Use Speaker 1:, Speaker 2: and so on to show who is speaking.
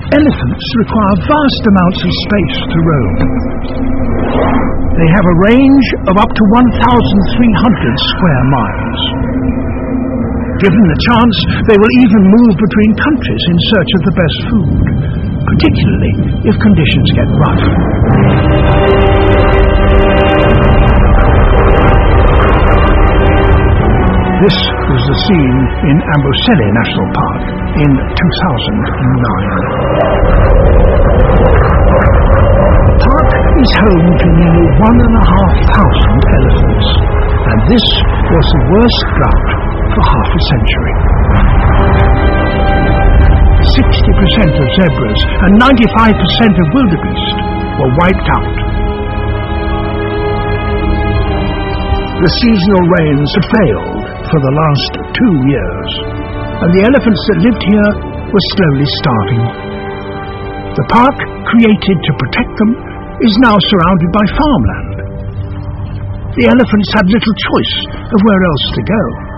Speaker 1: Elephants require vast amounts of space to roam. They have a range of up to 1,300 square miles. Given the chance, they will even move between countries in search of the best food, particularly if conditions get rough. This was the scene in Amboseli National Park in 2009. The park is home to nearly 1,500 elephants, and this was the worst drought for half a century. 60% of zebras and 95% of wildebeest were wiped out. The seasonal rains had failed for the last 2 years, and the elephants that lived here were slowly starving. The park, created to protect them, is now surrounded by farmland. The elephants had little choice of where else to go.